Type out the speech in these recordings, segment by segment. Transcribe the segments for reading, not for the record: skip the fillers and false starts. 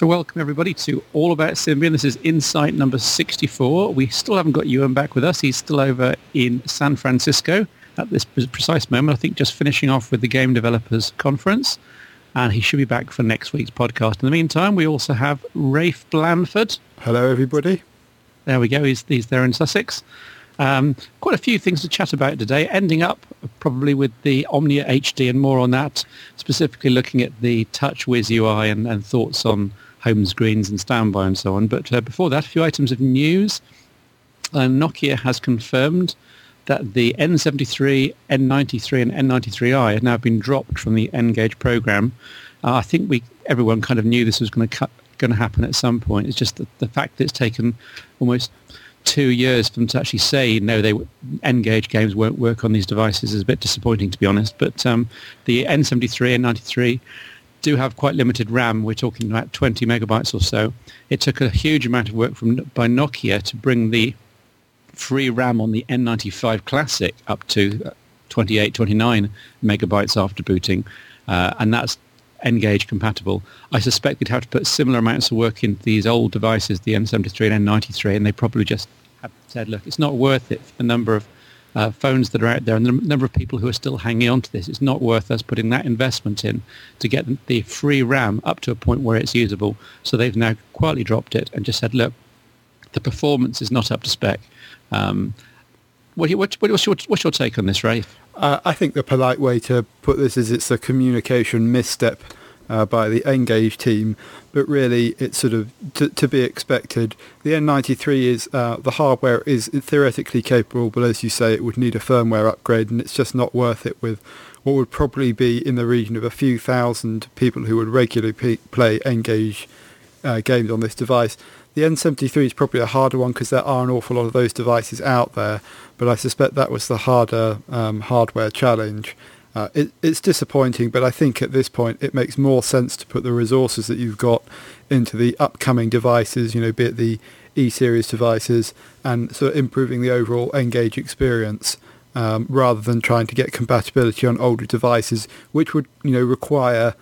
So welcome everybody to All About Symbian. This is Insight number 64. We still haven't got Ewan back with us. He's still over in San Francisco at this precise moment. I think just finishing off with the Game Developers Conference. And he should be back for next week's podcast. In the meantime, we also have Rafe Blandford. Hello everybody. There we go. He's there in Sussex. Quite a few things to chat about today, ending up probably with the Omnia HD and more on that, specifically looking at the TouchWiz UI and thoughts on home screens and standby and so on. But before that, a few items of news. Nokia has confirmed that the N73, N93 and N93i have now been dropped from the N-Gage program. I think everyone kind of knew this was going to happen at some point. It's just the fact that it's taken almost 2 years for them to actually say no, N-Gage games won't work on these devices is a bit disappointing, to be honest. But the N73 and N93 do have quite limited RAM. We're talking about 20 megabytes or so. It took a huge amount of work by Nokia to bring the free RAM on the N95 Classic up to 28, 29 megabytes after booting, and that's N-Gage compatible. I suspect they'd have to put similar amounts of work into these old devices, the N73 and N93, and they probably just have said, look, it's not worth it for the number of phones that are out there and the number of people who are still hanging on to this. It's not worth us putting that investment in to get the free RAM up to a point where it's usable. So they've now quietly dropped it and just said, look, the performance is not up to spec. What's your take on this, Rafe? I think the polite way to put this is it's a communication misstep by the N-Gage team, but really it's sort of to be expected. The N93 is the hardware is theoretically capable, but as you say, it would need a firmware upgrade, and it's just not worth it with what would probably be in the region of a few thousand people who would regularly play N-Gage games on this device. The N73 is probably a harder one because there are an awful lot of those devices out there, but I suspect that was the harder hardware challenge. It's disappointing, but I think at this point it makes more sense to put the resources that you've got into the upcoming devices, be it the E-Series devices, and sort of improving the overall N-Gage experience, rather than trying to get compatibility on older devices, which would require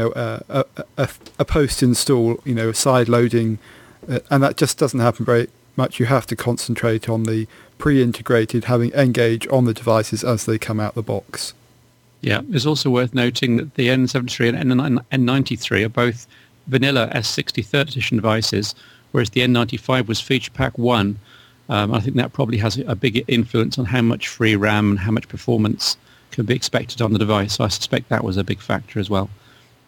a post-install side loading. And that just doesn't happen very much. You have to concentrate on the pre-integrated, having N-Gage on the devices as they come out the box. Yeah, it's also worth noting that the N73 and N93 are both vanilla S60 3rd edition devices, whereas the N95 was Feature Pack 1. I think that probably has a big influence on how much free RAM and how much performance can be expected on the device. So I suspect that was a big factor as well.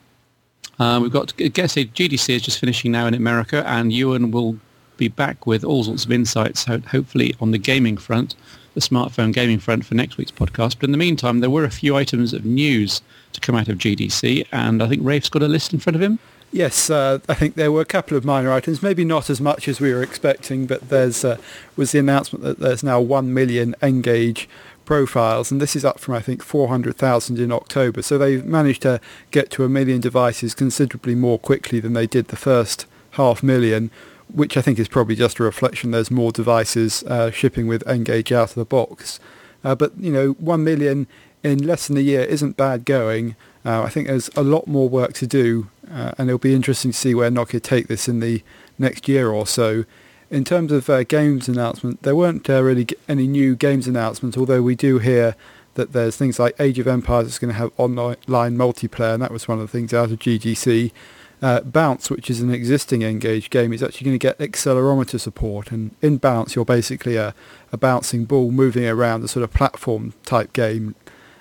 We've got, GDC is just finishing now in America, and Ewan will be back with all sorts of insights, hopefully on the gaming front, the smartphone gaming front for next week's podcast. But in the meantime, there were a few items of news to come out of GDC, and I think Rafe's got a list in front of him. Yes, I think there were a couple of minor items, maybe not as much as we were expecting, but was the announcement that there's now 1 million N-Gage profiles, and this is up from I think 400,000 in October, so they've managed to get to 1 million devices considerably more quickly than they did the first 500,000, which I think is probably just a reflection there's more devices shipping with N-Gage out of the box, but 1 million in less than a year isn't bad going. I think there's a lot more work to do, and it'll be interesting to see where Nokia take this in the next year or so. In terms of games announcement, there weren't really any new games announcements, although we do hear that there's things like Age of Empires is going to have online multiplayer, and that was one of the things out of GDC. Bounce, which is an existing N-Gage game, is actually going to get accelerometer support, and in Bounce you're basically a bouncing ball moving around a sort of platform type game.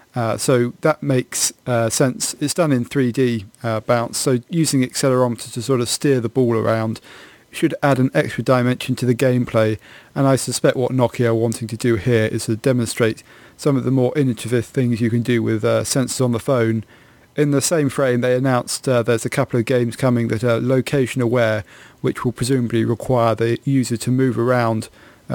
So that makes sense. It's done in 3D Bounce, so using accelerometer to sort of steer the ball around should add an extra dimension to the gameplay, and I suspect what Nokia are wanting to do here is to demonstrate some of the more innovative things you can do with sensors on the phone. In the same frame, they announced there's a couple of games coming that are location aware, which will presumably require the user to move around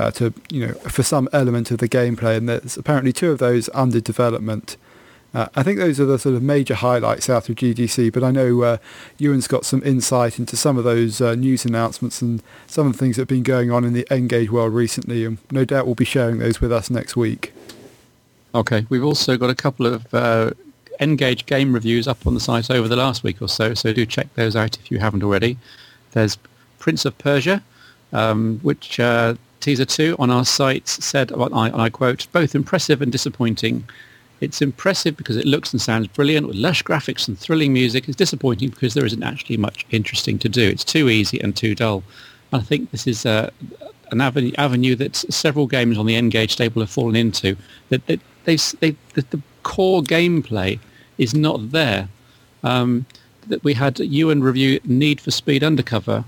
for some element of the gameplay, and there's apparently 2 of those under development. I think those are the sort of major highlights out of GDC, but I know Ewan's got some insight into some of those news announcements and some of the things that have been going on in the N-Gage world recently, and no doubt will be sharing those with us next week. Okay, we've also got a couple of N-Gage game reviews up on the site over the last week or so do check those out if you haven't already. There's Prince of Persia, which Teaser 2 on our site said, and I quote, both impressive and disappointing. It's impressive because it looks and sounds brilliant with lush graphics and thrilling music. It's disappointing because there isn't actually much interesting to do. It's too easy and too dull. I think this is an avenue that several games on the N-Gage stable have fallen into. That the core gameplay is not there. That we had Ewan review Need for Speed Undercover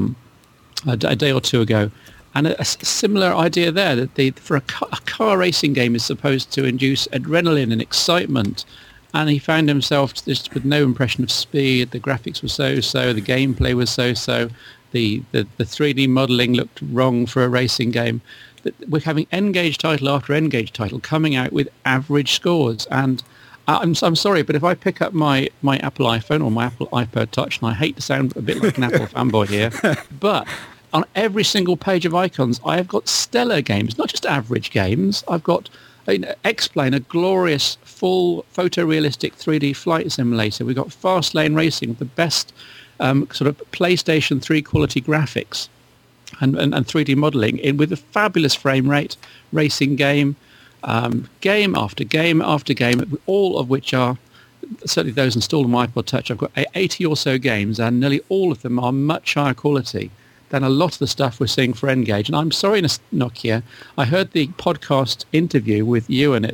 a day or two ago, and a similar idea there, that for a car racing game is supposed to induce adrenaline and excitement, and he found himself just with no impression of speed. The graphics were so-so, the gameplay was so-so, the 3D modelling looked wrong for a racing game. We're having N-Gage title after N-Gage title coming out with average scores, and I'm sorry, but if I pick up my Apple iPhone or my Apple iPod Touch, and I hate to sound a bit like an Apple fanboy here, but on every single page of icons, I have got stellar games, not just average games. I've got X-Plane, a glorious, full, photorealistic 3D flight simulator. We've got Fast Lane Racing with the best sort of PlayStation 3 quality graphics and 3D modelling, with a fabulous frame rate racing game. Game after game after game, all of which are, certainly those installed on my iPod Touch, I've got 80 or so games, and nearly all of them are much higher quality than a lot of the stuff we're seeing for N-Gage. And I'm sorry, Nokia, I heard the podcast interview with Ewan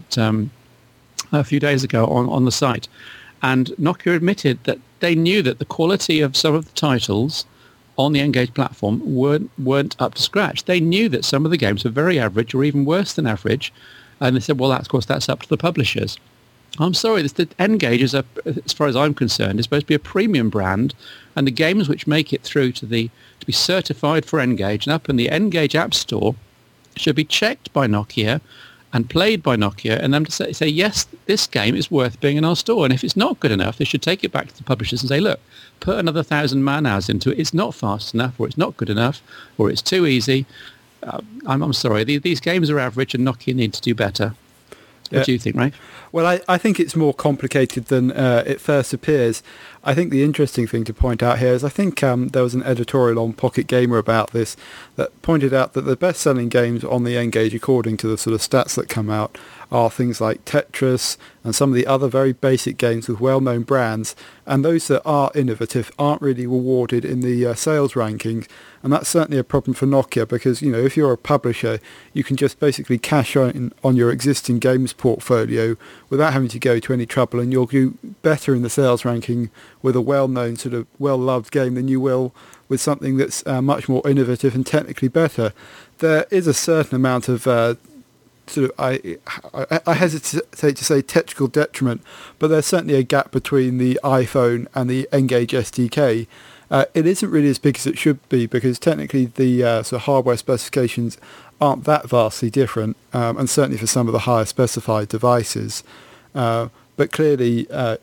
a few days ago on the site, and Nokia admitted that they knew that the quality of some of the titles on the N-Gage platform weren't up to scratch. They knew that some of the games were very average or even worse than average, and they said, well, of course, that's up to the publishers. I'm sorry, the N-Gage is, as far as I'm concerned, is supposed to be a premium brand, and the games which make it through to be certified for N-Gage and up in the N-Gage App Store should be checked by Nokia and played by Nokia, and them to say, yes, this game is worth being in our store. And if it's not good enough, they should take it back to the publishers and say, look, put another 1,000 man-hours into it. It's not fast enough, or it's not good enough, or it's too easy. I'm sorry, these games are average, and Nokia need to do better. What do you think, Ray? Well, I think it's more complicated than it first appears. I think the interesting thing to point out here is I think there was an editorial on Pocket Gamer about this that pointed out that the best-selling games on the N-Gage, according to the sort of stats that come out, are things like Tetris and some of the other very basic games with well-known brands, and those that are innovative aren't really rewarded in the sales rankings. And that's certainly a problem for Nokia because, you know, if you're a publisher, you can just basically cash on your existing games portfolio without having to go to any trouble, and you'll do better in the sales ranking with a well-known, sort of well-loved game than you will with something that's much more innovative and technically better. There is a certain amount of sort of, I hesitate to say technical detriment, but there's certainly a gap between the iPhone and the N-Gage SDK. It isn't really as big as it should be because technically the sort of hardware specifications aren't that vastly different, and certainly for some of the higher specified devices. But clearly,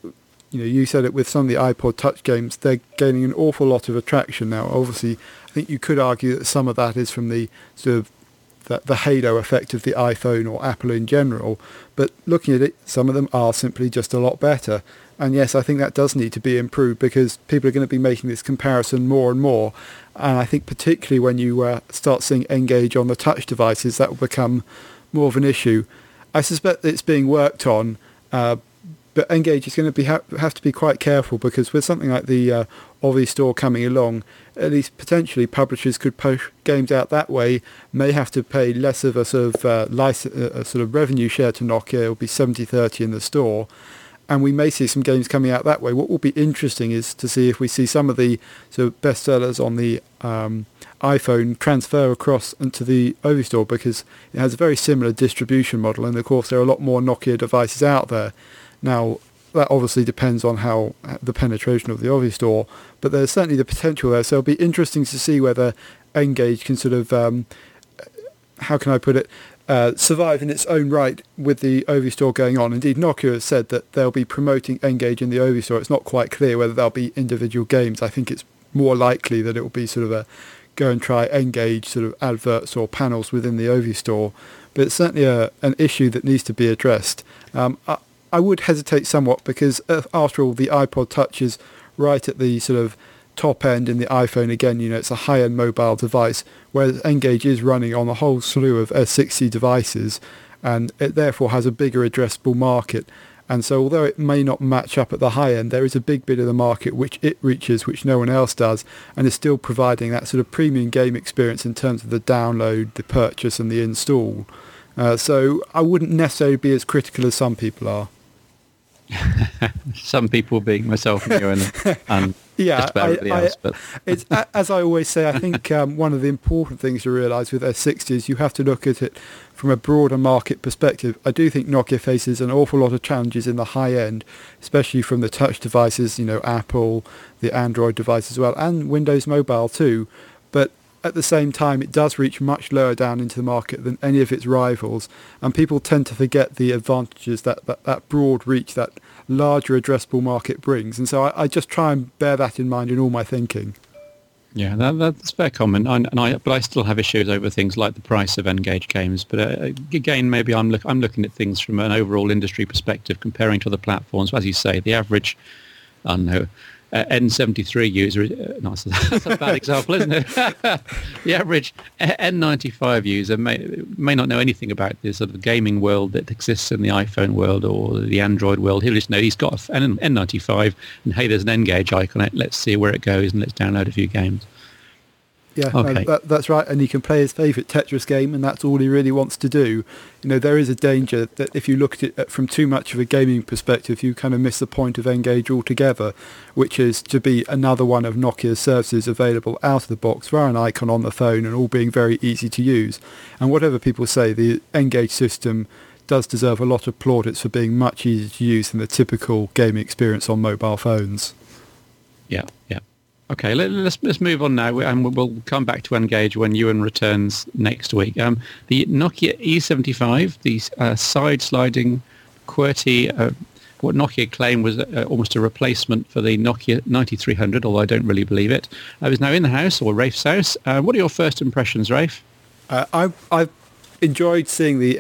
you said it with some of the iPod Touch games, they're gaining an awful lot of attraction now. Obviously, I think you could argue that some of that is from the sort of the halo effect of the iPhone or Apple in general. But looking at it, some of them are simply just a lot better. And yes, I think that does need to be improved because people are going to be making this comparison more and more. And I think particularly when you start seeing N-Gage on the touch devices, that will become more of an issue. I suspect that it's being worked on, but N-Gage is going to have to be quite careful because with something like the Ovi Store coming along, at least potentially publishers could push games out that way, may have to pay less of a sort of a sort of revenue share to Nokia. It will be 70-30 in the store. And we may see some games coming out that way. What will be interesting is to see if we see some of the sort of bestsellers on the iPhone transfer across into the Ovi Store because it has a very similar distribution model. And of course, there are a lot more Nokia devices out there. Now, that obviously depends on how the penetration of the Ovi Store, but there's certainly the potential there. So it'll be interesting to see whether N-Gage can sort of, how can I put it, survive in its own right with the Ovi Store going on. Indeed, Nokia has said that they'll be promoting N-Gage in the Ovi Store. It's not quite clear whether they'll be individual games. I think it's more likely that it will be sort of a go and try N-Gage sort of adverts or panels within the Ovi Store. But it's certainly an issue that needs to be addressed. I would hesitate somewhat because, after all, the iPod Touch is right at the sort of top end in the iPhone. Again, it's a high-end mobile device, whereas N-Gage is running on a whole slew of S60 devices, and it therefore has a bigger addressable market. And so although it may not match up at the high end, there is a big bit of the market which it reaches, which no one else does, and is still providing that sort of premium game experience in terms of the download, the purchase and the install. So I wouldn't necessarily be as critical as some people are. Some people being myself and you and just about everybody else. But it's, as I always say, I think one of the important things to realise with S60 is you have to look at it from a broader market perspective. I do think Nokia faces an awful lot of challenges in the high end, especially from the touch devices, Apple, the Android device as well, and Windows Mobile too. But at the same time, it does reach much lower down into the market than any of its rivals, and people tend to forget the advantages that broad reach, that larger addressable market brings. And so I just try and bear that in mind in all my thinking. Yeah, that's a fair comment. But I still have issues over things like the price of N-Gage games. But again, maybe I'm looking at things from an overall industry perspective, comparing to other platforms. As you say, the average, I don't know, N73 user, that's a bad example, isn't it? The average N95 user may not know anything about the sort of gaming world that exists in the iPhone world or the Android world. He'll just know he's got an N95 and, hey, there's an N-Gage icon. Let's see where it goes and let's download a few games. Yeah, okay. That's right. And he can play his favourite Tetris game, and that's all he really wants to do. There is a danger that if you look at it from too much of a gaming perspective, you kind of miss the point of N-Gage altogether, which is to be another one of Nokia's services available out of the box via an icon on the phone and all being very easy to use. And whatever people say, the N-Gage system does deserve a lot of plaudits for being much easier to use than the typical gaming experience on mobile phones. Yeah. Okay, let's move on now, and we'll come back to N-Gage when Ewan returns next week. The Nokia E75, the side-sliding QWERTY, what Nokia claimed was almost a replacement for the Nokia 9300, although I don't really believe it, is now in the house, or Rafe's house. What are your first impressions, Rafe? I've enjoyed seeing the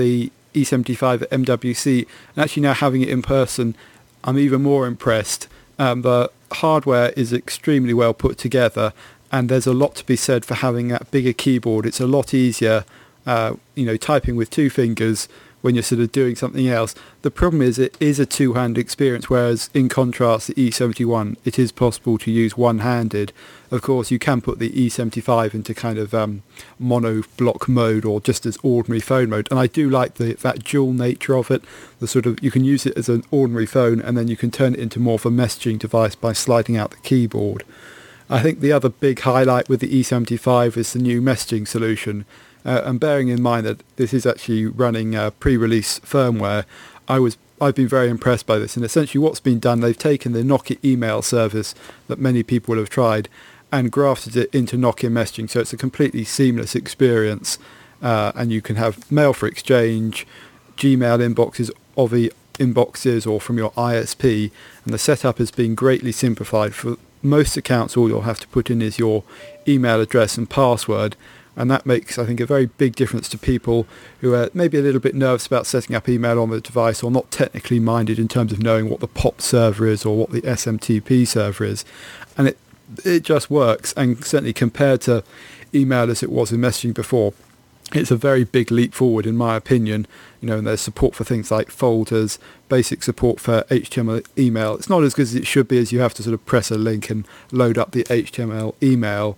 E75 at MWC, and actually now having it in person, I'm even more impressed. The hardware is extremely well put together, and there's a lot to be said for having that bigger keyboard. It's a lot easier, typing with two fingers when you're sort of doing something else. The problem is it is a two-hand experience, whereas in contrast, the E71, it is possible to use one-handed. Of course, you can put the E75 into kind of mono block mode or just as ordinary phone mode. And I do like that dual nature of it. The sort of, you can use it as an ordinary phone, and then you can turn it into more of a messaging device by sliding out the keyboard. I think the other big highlight with the E75 is the new messaging solution. And bearing in mind that this is actually running pre-release firmware, I've been very impressed by this. And essentially what's been done, they've taken the Nokia email service that many people will have tried and grafted it into Nokia messaging. So it's a completely seamless experience. And you can have mail for exchange, Gmail inboxes, Ovi inboxes, or from your ISP. And the setup has been greatly simplified. For most accounts, all you'll have to put in is your email address and password. And that makes, I think, a very big difference to people who are maybe a little bit nervous about setting up email on the device, or not technically minded in terms of knowing what the POP server is or what the SMTP server is. And it just works. And certainly compared to email as it was in messaging before, it's a very big leap forward in my opinion. And there's support for things like folders, basic support for HTML email. It's not as good as it should be, as you have to sort of press a link and load up the HTML email.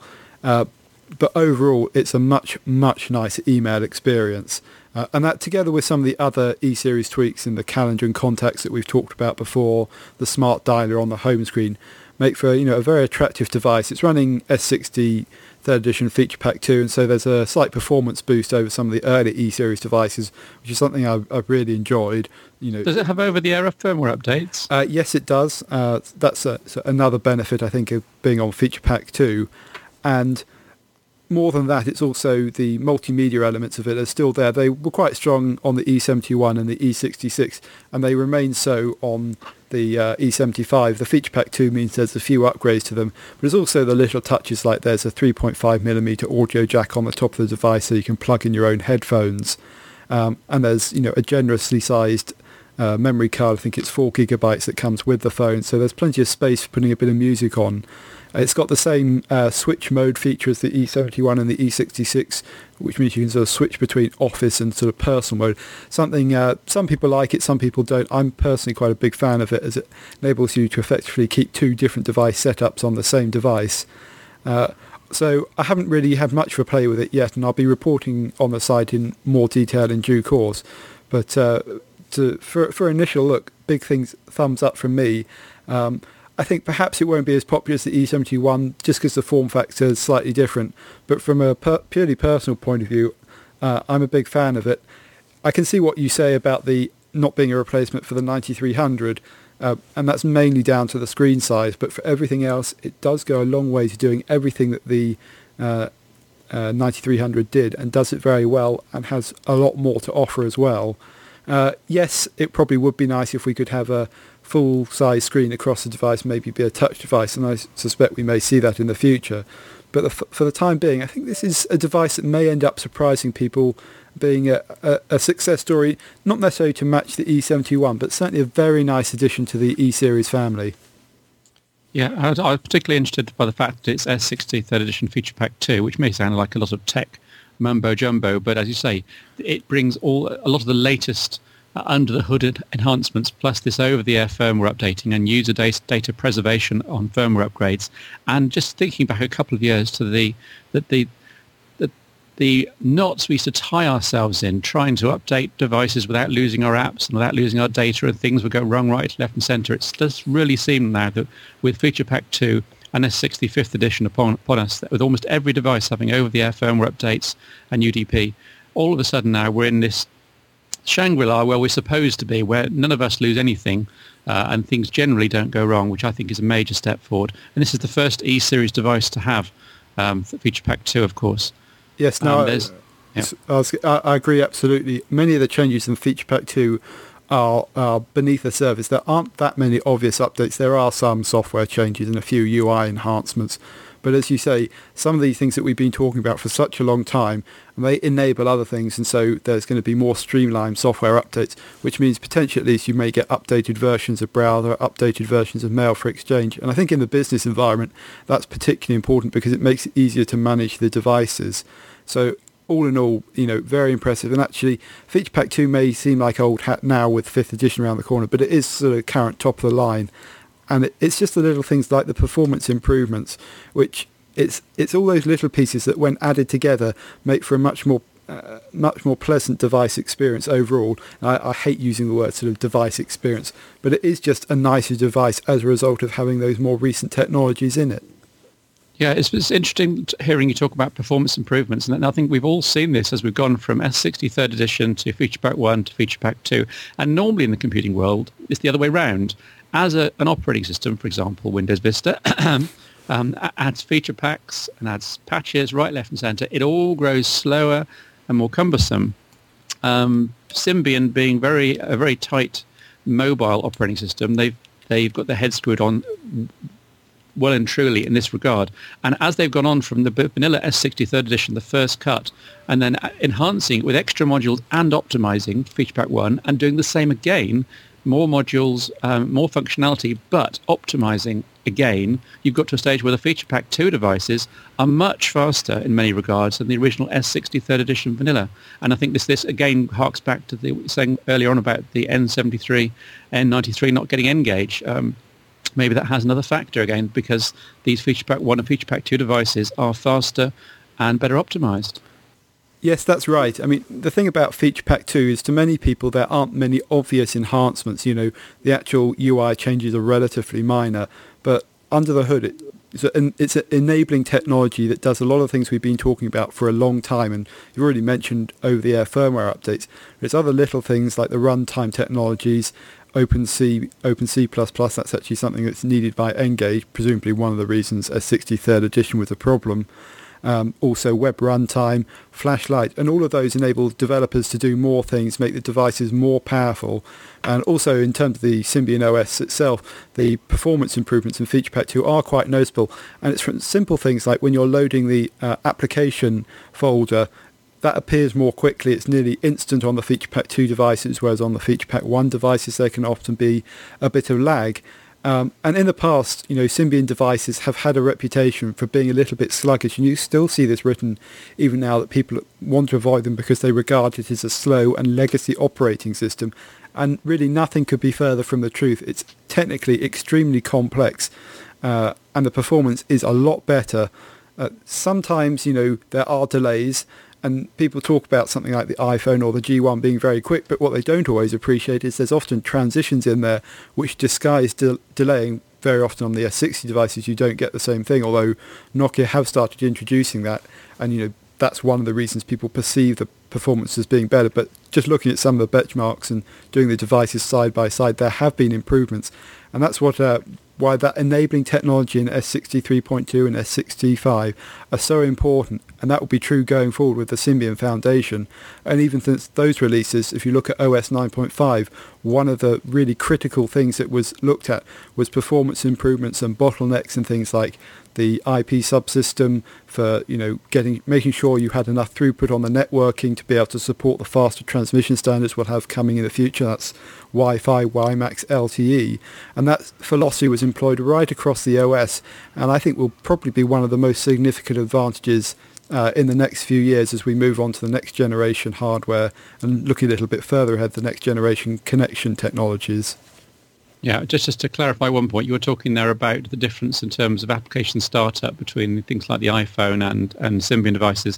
But overall, it's a much, much nicer email experience. And that, together with some of the other E-Series tweaks in the calendar and contacts that we've talked about before, the smart dialer on the home screen, make for a very attractive device. It's running S60 3rd edition Feature Pack 2, and so there's a slight performance boost over some of the early E-Series devices, which is something I've really enjoyed. Does it have over-the-air firmware updates? Yes, it does. That's another benefit, I think, of being on Feature Pack 2. And more than that, it's also the multimedia elements of it are still there. They were quite strong on the E71 and the E66, and they remain so on the E75. The Feature Pack 2 means there's a few upgrades to them, but there's also the little touches like there's a 3.5mm audio jack on the top of the device so you can plug in your own headphones. And there's a generously sized memory card. I think it's 4 gigabytes that comes with the phone, so there's plenty of space for putting a bit of music on. It's got the same switch mode feature as the E71 and the E66, which means you can sort of switch between office and sort of personal mode. Something some people like it, some people don't. I'm personally quite a big fan of it, as it enables you to effectively keep 2 different device setups on the same device. So I haven't really had much of a play with it yet, and I'll be reporting on the site in more detail in due course. But for initial look, big things, thumbs up from me. I think perhaps it won't be as popular as the E71 just because the form factor is slightly different. But from a purely personal point of view, I'm a big fan of it. I can see what you say about the not being a replacement for the 9300, and that's mainly down to the screen size. But for everything else, it does go a long way to doing everything that the 9300 did, and does it very well, and has a lot more to offer as well. Yes, it probably would be nice if we could have a full-size screen across the device, maybe be a touch device, and I suspect we may see that in the future. But for the time being, I think this is a device that may end up surprising people, being a success story, not necessarily to match the E71, but certainly a very nice addition to the E-series family. Yeah, I was particularly interested by the fact that it's S60 3rd edition Feature Pack 2, which may sound like a lot of tech mumbo-jumbo, but as you say, it brings a lot of the latest under-the-hood enhancements, plus this over-the-air firmware updating and user data preservation on firmware upgrades. And just thinking back a couple of years to the knots we used to tie ourselves in trying to update devices without losing our apps and without losing our data, and things would go wrong right, left and centre. It does really seem now that with Feature Pack 2 and S60 5th edition upon us, that with almost every device having over-the-air firmware updates and UDP, all of a sudden now we're in this Shangri-La where we're supposed to be, where none of us lose anything and things generally don't go wrong, which I think is a major step forward. And this is the first E-series device to have Feature Pack 2, of course. Yes, no, I agree absolutely. Many of the changes in Feature Pack 2 are beneath the surface. There aren't that many obvious updates. There are some software changes and a few UI enhancements. But as you say, some of these things that we've been talking about for such a long time, they enable other things, and so there's going to be more streamlined software updates, which means potentially at least you may get updated versions of Browser, updated versions of Mail for Exchange. And I think in the business environment, that's particularly important because it makes it easier to manage the devices. So all in all, very impressive. And actually, Feature Pack 2 may seem like old hat now with 5th edition around the corner, but it is sort of current top of the line. And it's just the little things like the performance improvements, which it's all those little pieces that when added together make for a much more pleasant device experience overall. I hate using the word sort of device experience, but it is just a nicer device as a result of having those more recent technologies in it. Yeah, it's interesting hearing you talk about performance improvements, and I think we've all seen this as we've gone from S60 3rd edition to Feature Pack 1 to Feature Pack 2, and normally in the computing world, it's the other way round. As an operating system, for example, Windows Vista, adds feature packs and adds patches right, left and centre, it all grows slower and more cumbersome. Symbian being a very tight mobile operating system, they've got their head screwed on well and truly in this regard. And as they've gone on from the vanilla S60 3rd edition, the first cut, and then enhancing it with extra modules and optimizing Feature Pack 1 and doing the same again, more modules, more functionality, but optimizing again, you've got to a stage where the Feature Pack 2 devices are much faster in many regards than the original S60 3rd edition vanilla. And I think this again harks back to the saying earlier on about the N73, N93 not getting N-Gage. Maybe that has another factor again, because these Feature Pack 1 and Feature Pack 2 devices are faster and better optimized. Yes, that's right. I mean, the thing about Feature Pack 2 is to many people there aren't many obvious enhancements. The actual UI changes are relatively minor, but under the hood, it's an enabling technology that does a lot of things we've been talking about for a long time, and you've already mentioned over-the-air firmware updates. There's other little things like the runtime technologies, OpenC++, that's actually something that's needed by N-Gage, presumably one of the reasons S60 3rd edition was a problem. Also web runtime, flashlight, and all of those enable developers to do more things, make the devices more powerful. And also in terms of the Symbian OS itself, the performance improvements in Feature Pack 2 are quite noticeable. And it's from simple things like when you're loading the application folder, that appears more quickly. It's nearly instant on the Feature Pack 2 devices, whereas on the Feature Pack 1 devices there can often be a bit of lag. And in the past, Symbian devices have had a reputation for being a little bit sluggish, and you still see this written even now, that people want to avoid them because they regard it as a slow and legacy operating system. And really nothing could be further from the truth. It's technically extremely complex, and the performance is a lot better. Sometimes, there are delays, and people talk about something like the iPhone or the G1 being very quick, but what they don't always appreciate is there's often transitions in there which disguise delaying. Very often on the S60 devices you don't get the same thing, although Nokia have started introducing that, and that's one of the reasons people perceive the performance as being better. But just looking at some of the benchmarks and doing the devices side by side, there have been improvements, and that's why that enabling technology in S60 3.2 and S60 5 are so important, and that will be true going forward with the Symbian Foundation. And even since those releases, if you look at OS 9.5, one of the really critical things that was looked at was performance improvements and bottlenecks and things like the IP subsystem for making sure you had enough throughput on the networking to be able to support the faster transmission standards we'll have coming in the future. That's Wi-Fi, WiMAX, LTE, and that philosophy was employed right across the OS, and I think will probably be one of the most significant advantages in the next few years as we move on to the next generation hardware and looking a little bit further ahead, the next generation connection technologies. Yeah, just to clarify one point, you were talking there about the difference in terms of application startup between things like the iPhone and Symbian devices.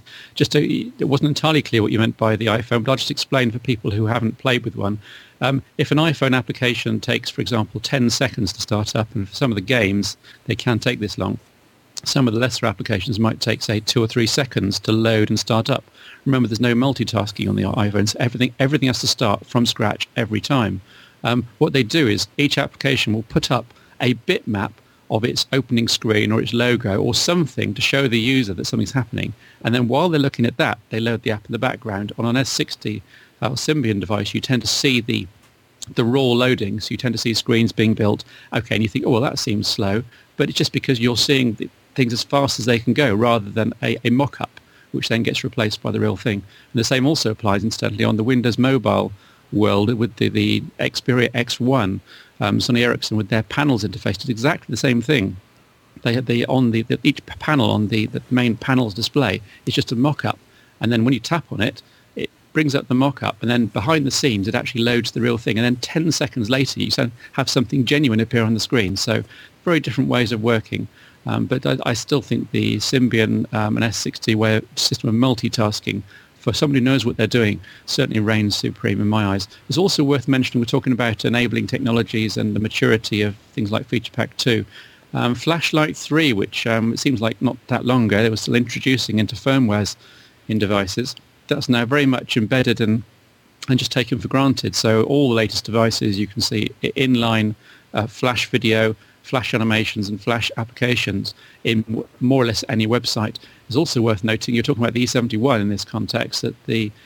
It wasn't entirely clear what you meant by the iPhone, but I'll just explain for people who haven't played with one. If an iPhone application takes, for example, 10 seconds to start up, and for some of the games, they can take this long. Some of the lesser applications might take, say, 2 or 3 seconds to load and start up. Remember, there's no multitasking on the iPhone, so everything has to start from scratch every time. What they do is each application will put up a bitmap of its opening screen or its logo or something to show the user that something's happening. And then while they're looking at that, they load the app in the background. On an S60 Symbian device, you tend to see the raw loading, so you tend to see screens being built. Okay, and you think, oh, well, that seems slow. But it's just because you're seeing things as fast as they can go rather than a mock-up, which then gets replaced by the real thing. And the same also applies, incidentally, on the Windows Mobile world with the Xperia X1, Sony Ericsson with their panels interface did exactly the same thing. They had each panel on the main panel's display is just a mock-up, and then when you tap on it, it brings up the mock-up, and then behind the scenes it actually loads the real thing, and then 10 seconds later you have something genuine appear on the screen. So very different ways of working. But I still think the Symbian and S60 system of multitasking, for somebody who knows what they're doing, certainly reigns supreme in my eyes. It's also worth mentioning, we're talking about enabling technologies and the maturity of things like Feature Pack 2. Flashlight 3, which it seems like not that long ago, they were still introducing into firmwares in devices. That's now very much embedded and just taken for granted. So all the latest devices you can see inline flash video, flash animations and flash applications in more or less any website. It's also worth noting, you're talking about the E71 in this context, that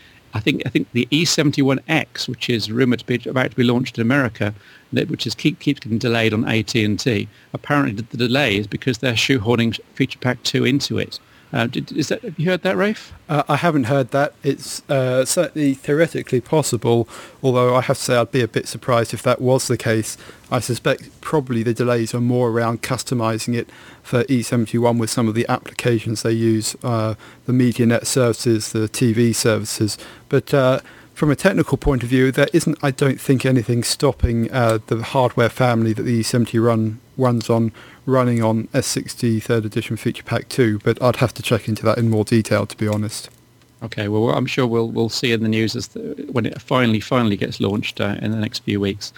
I think the E71X, which is rumoured to be about to be launched in America, which keeps getting delayed on AT&T, apparently the delay is because they're shoehorning Feature Pack 2 into it. Have you heard that, Rafe? I haven't heard that. It's certainly theoretically possible, although I have to say I'd be a bit surprised if that was the case. I suspect probably the delays are more around customising it for E71 with some of the applications they use, the MediaNet services, the TV services. But from a technical point of view, there isn't, I don't think, anything stopping the hardware family that the E70 runs on running on S60 3rd edition Feature Pack 2, but I'd have to check into that in more detail, to be honest. Okay, well, I'm sure we'll see in the news when it finally gets launched in the next few weeks.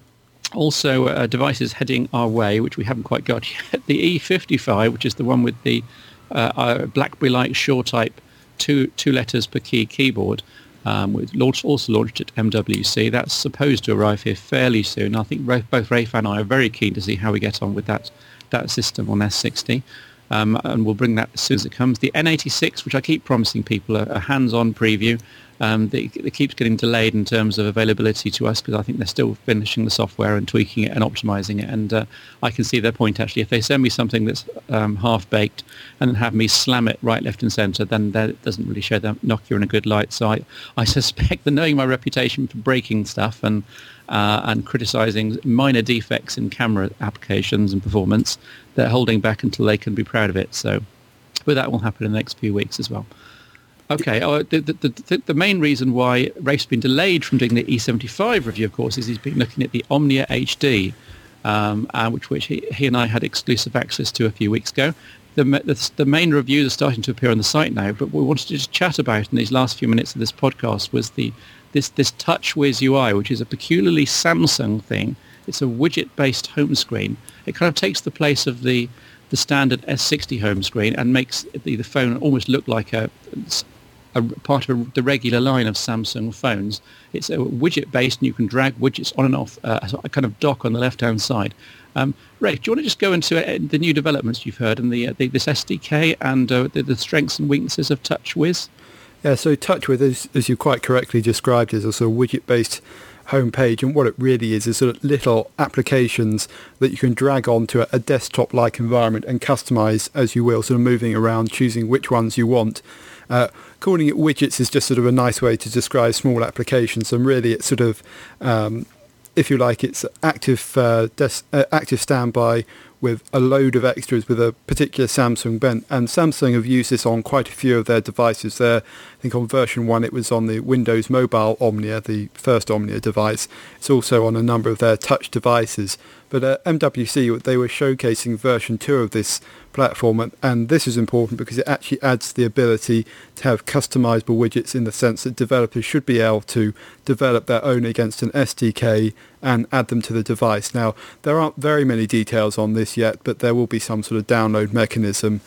Also, devices heading our way, which we haven't quite got yet. The E55, which is the one with the BlackBerry-like Sure-type two letters per key keyboard, also launched at MWC. That's supposed to arrive here fairly soon. I think both Rafe and I are very keen to see how we get on with that system on S60, and we'll bring that as soon as it comes. The N86, which I keep promising people a hands-on preview, it keeps getting delayed in terms of availability to us, because I think they're still finishing the software and tweaking it and optimizing it. And I can see their point, actually. If they send me something that's half-baked and then have me slam it right, left and centre, then that doesn't really show Nokia in a good light. So I suspect that, knowing my reputation for breaking stuff and criticising minor defects in camera applications and performance, they're holding back until they can be proud of it. So, but that will happen in the next few weeks as well. Okay, the main reason why Rafe's been delayed from doing the E75 review, of course, is he's been looking at the Omnia HD, which he and I had exclusive access to a few weeks ago. The main reviews are starting to appear on the site now, but what we wanted to just chat about in these last few minutes of this podcast was this TouchWiz UI, which is a peculiarly Samsung thing. It's a widget-based home screen. It kind of takes the place of the standard S60 home screen and makes the phone almost look like a part of the regular line of Samsung phones. It's a widget-based, and you can drag widgets on and off a kind of dock on the left-hand side. Rafe, do you want to just go into the new developments you've heard and this SDK and the strengths and weaknesses of TouchWiz? Yeah, so TouchWiz, as you quite correctly described, is a sort of widget-based homepage, and what it really is sort of little applications that you can drag onto a desktop-like environment and customize as you will, sort of moving around, choosing which ones you want. Calling it widgets is just sort of a nice way to describe small applications, and really it's sort of, if you like, it's active standby with a load of extras with a particular Samsung bent. And Samsung have used this on quite a few of their devices there. I think on version 1 it was on the Windows Mobile Omnia, the first Omnia device. It's also on a number of their touch devices. But at MWC, they were showcasing version 2 of this platform, and this is important because it actually adds the ability to have customizable widgets, in the sense that developers should be able to develop their own against an SDK and add them to the device. Now, there aren't very many details on this yet, but there will be some sort of download mechanism.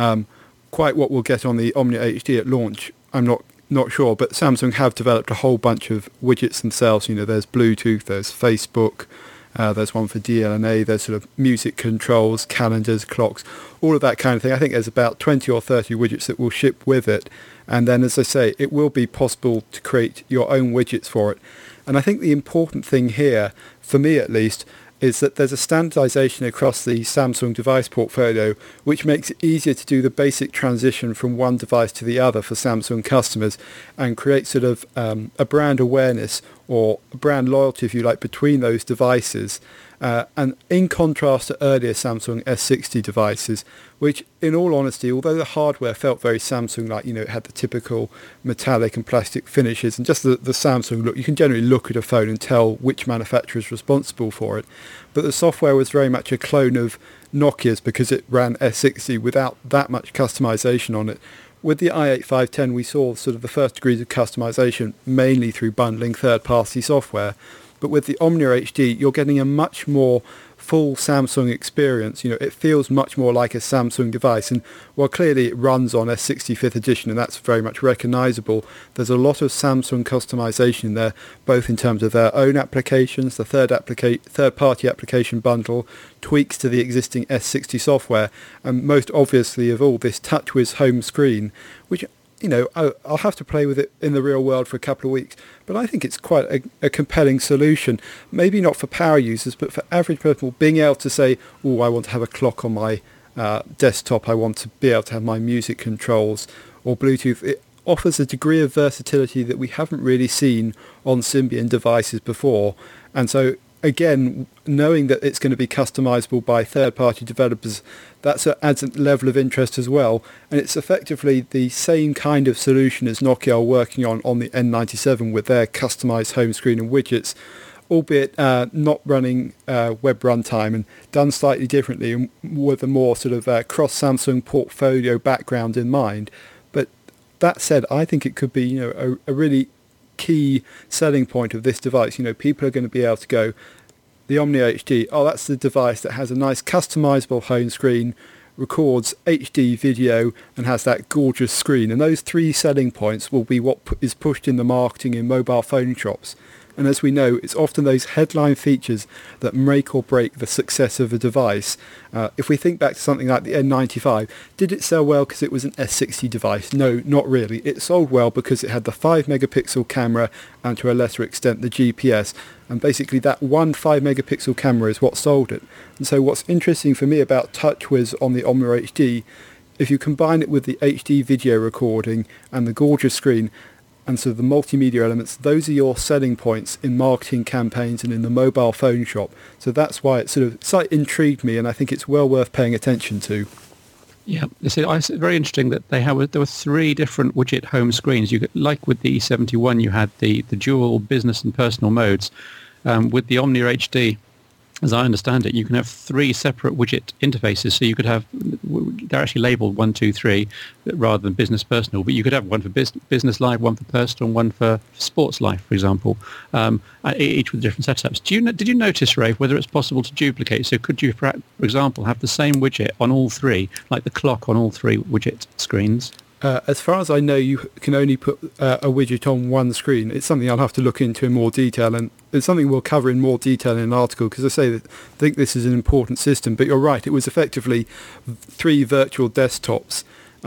Quite what we'll get on the Omnia HD at launch, I'm not sure, but Samsung have developed a whole bunch of widgets themselves. You know, there's Bluetooth, there's Facebook, there's one for DLNA, there's sort of music controls, calendars, clocks, all of that kind of thing. I think there's about 20 or 30 widgets that will ship with it. And then, as I say, it will be possible to create your own widgets for it. And I think the important thing here, for me at least, is that there's a standardization across the Samsung device portfolio, which makes it easier to do the basic transition from one device to the other for Samsung customers, and create sort of a brand awareness or brand loyalty, if you like, between those devices. And in contrast to earlier Samsung S60 devices, which in all honesty, although the hardware felt very Samsung-like, you know, it had the typical metallic and plastic finishes and just the Samsung look, you can generally look at a phone and tell which manufacturer is responsible for it. But the software was very much a clone of Nokia's because it ran S60 without that much customization on it. With the i8510, we saw sort of the first degrees of customization, mainly through bundling third-party software. But with the Omnia HD, you're getting a much more full Samsung experience. You know, it feels much more like a Samsung device. And while clearly it runs on S60 5th edition, and that's very much recognizable, there's a lot of Samsung customization in there, both in terms of their own applications, the third-party application bundle, tweaks to the existing S60 software, and most obviously of all, this TouchWiz home screen, which, you know, I'll have to play with it in the real world for a couple of weeks, but I think it's quite a compelling solution. Maybe not for power users, but for average people, being able to say, oh, I want to have a clock on my desktop, I want to be able to have my music controls or Bluetooth. It offers a degree of versatility that we haven't really seen on Symbian devices before. And so, again, knowing that it's going to be customizable by third-party developers, that adds a level of interest as well. And it's effectively the same kind of solution as Nokia are working on the N97 with their customized home screen and widgets, albeit not running web runtime and done slightly differently and with a more sort of cross-Samsung portfolio background in mind. But that said, I think it could be, you know, a really key selling point of this device. You know, people are going to be able to go, the Omnia HD, oh, that's the device that has a nice customizable home screen, records HD video and has that gorgeous screen. And those three selling points will be what is pushed in the marketing in mobile phone shops. And as we know, it's often those headline features that make or break the success of a device. If we think back to something like the N95, did it sell well because it was an S60 device? No, not really. It sold well because it had the 5 megapixel camera and to a lesser extent the GPS. And basically that one 5 megapixel camera is what sold it. And so what's interesting for me about TouchWiz on the Omnia HD, if you combine it with the HD video recording and the gorgeous screen, and so the multimedia elements, those are your selling points in marketing campaigns and in the mobile phone shop. So that's why it slightly intrigued me, and I think it's well worth paying attention to. Yeah, it's very interesting that there were 3 different widget home screens. Like with the E71, you had the dual business and personal modes. With the Omnia HD, as I understand it, you can have 3 separate widget interfaces. So you could have, they're actually labeled 1, 2, 3 rather than business personal, but you could have one for business life, one for personal, and one for sports life, for example, each with different setups. Did you notice, Rafe, whether it's possible to duplicate? So could you, for example, have the same widget on all 3, like the clock on all 3 widget screens? As far as I know, you can only put a widget on one screen. It's something I'll have to look into in more detail, and it's something we'll cover in more detail in an article, because I think this is an important system. But you're right, it was effectively 3 virtual desktops,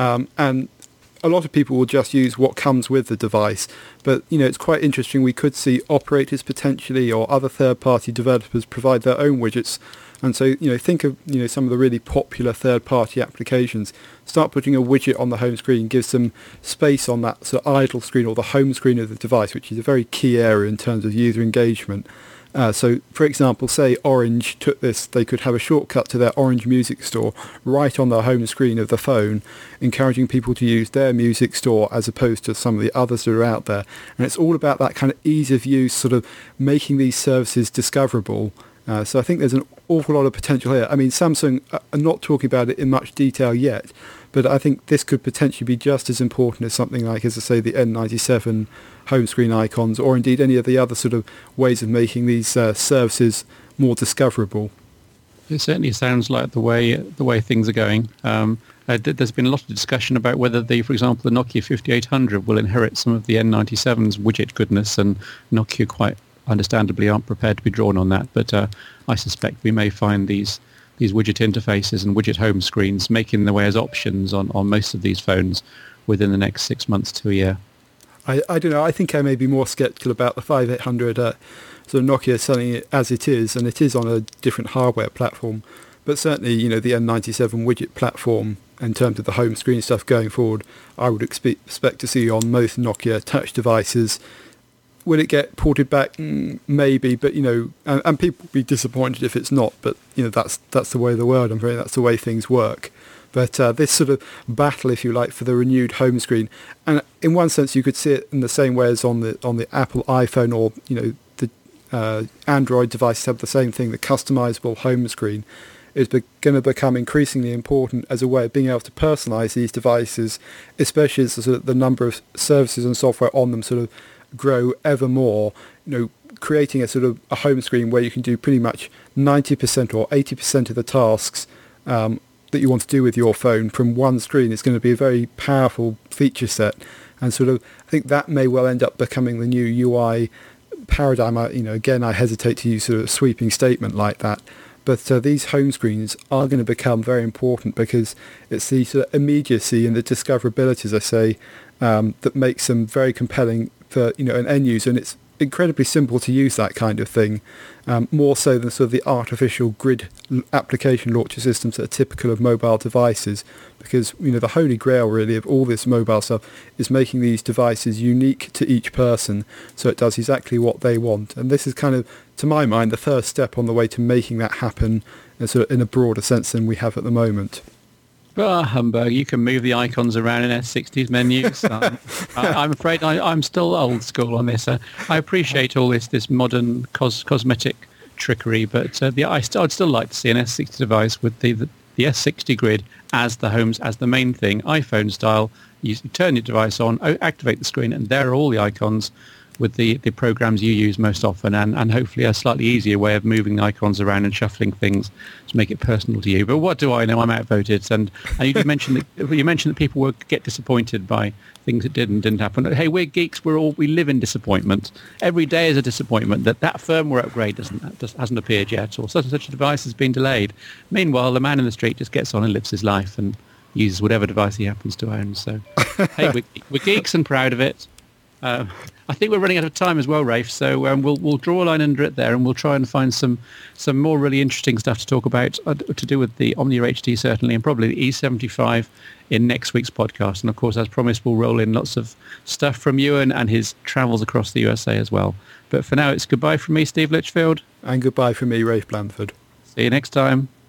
and a lot of people will just use what comes with the device. But, it's quite interesting. We could see operators potentially or other third-party developers provide their own widgets. And so, think of, some of the really popular third-party applications. Start putting a widget on the home screen, give some space on that sort of idle screen or the home screen of the device, which is a very key area in terms of user engagement. So, for example, say Orange took this, they could have a shortcut to their Orange Music Store right on the home screen of the phone, encouraging people to use their music store as opposed to some of the others that are out there. And it's all about that kind of ease of use, sort of making these services discoverable. So I think there's an awful lot of potential here. I mean, Samsung are not talking about it in much detail yet, but I think this could potentially be just as important as something like, as I say, the N97 home screen icons, or indeed any of the other sort of ways of making these services more discoverable. It certainly sounds like the way things are going. There's been a lot of discussion about whether for example, the Nokia 5800 will inherit some of the N97's widget goodness, and Nokia quite understandably aren't prepared to be drawn on that, but I suspect we may find these widget interfaces and widget home screens making their way as options on most of these phones within the next 6 months to a year. I don't know. I think I may be more sceptical about the 5800 sort of Nokia selling it as it is, and it is on a different hardware platform. But certainly, the N97 widget platform, in terms of the home screen stuff going forward, I would expect to see on most Nokia touch devices. Will it get ported back? Maybe, but and people will be disappointed if it's not. But that's the way of the world. I'm afraid that's the way things work. But this sort of battle, if you like, for the renewed home screen, and in one sense you could see it in the same way as on the Apple iPhone, or the Android devices have the same thing. The customizable home screen is going to become increasingly important as a way of being able to personalize these devices, especially as the number of services and software on them sort of grow ever more. Creating a sort of a home screen where you can do pretty much 90% or 80% of the tasks that you want to do with your phone from one screen is going to be a very powerful feature set, and I think that may well end up becoming the new UI paradigm. Again, I hesitate to use sort of a sweeping statement like that, but these home screens are going to become very important, because it's the sort of immediacy and the discoverability, as I say, that makes them very compelling for an end user, and it's incredibly simple to use that kind of thing, more so than sort of the artificial grid application launcher systems that are typical of mobile devices, because the holy grail really of all this mobile stuff is making these devices unique to each person, so it does exactly what they want. And this is kind of, to my mind, the first step on the way to making that happen in a broader sense than we have at the moment. Well, humbug, you can move the icons around in S60's menus. I'm afraid I'm still old school on this. I appreciate all this modern cosmetic trickery, but I'd still like to see an S60 device with the S60 grid as the main thing, iPhone style. You turn your device on, activate the screen, and there are all the icons. with the programs you use most often, and hopefully a slightly easier way of moving icons around and shuffling things to make it personal to you. But what do I know? I'm outvoted. And you did mention that people will get disappointed by things that didn't happen. Hey, we're geeks. We live in disappointment. Every day is a disappointment that firmware upgrade hasn't appeared yet, or such and such a device has been delayed. Meanwhile, the man in the street just gets on and lives his life and uses whatever device he happens to own. So, hey, we're geeks and proud of it. I think we're running out of time as well, Rafe. So we'll draw a line under it there, and we'll try and find some more really interesting stuff to talk about to do with the Omnia HD certainly, and probably the E75 in next week's podcast. And of course, as promised, we'll roll in lots of stuff from Ewan and his travels across the USA as well. But for now, it's goodbye from me, Steve Litchfield, and goodbye from me, Rafe Blandford. See you next time.